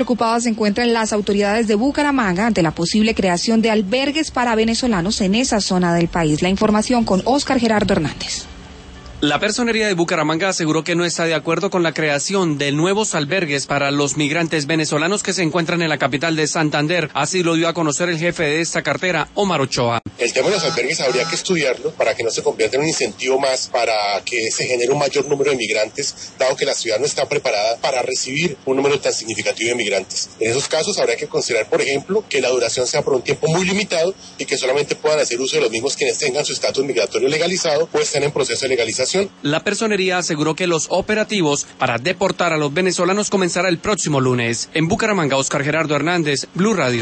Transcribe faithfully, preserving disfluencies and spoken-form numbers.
Preocupadas se encuentran las autoridades de Bucaramanga ante la posible creación de albergues para venezolanos en esa zona del país. La información con Óscar Gerardo Hernández. La Personería de Bucaramanga aseguró que no está de acuerdo con la creación de nuevos albergues para los migrantes venezolanos que se encuentran en la capital de Santander. Así lo dio a conocer el jefe de esta cartera, Omar Ochoa. El tema de los albergues habría que estudiarlo para que no se convierta en un incentivo más para que se genere un mayor número de migrantes, dado que la ciudad no está preparada para recibir un número tan significativo de migrantes. En esos casos habría que considerar, por ejemplo, que la duración sea por un tiempo muy limitado y que solamente puedan hacer uso de los mismos quienes tengan su estatus migratorio legalizado o estén en proceso de legalización. La Personería aseguró que los operativos para deportar a los venezolanos comenzará el próximo lunes. En Bucaramanga, Óscar Gerardo Hernández, Blue Radio.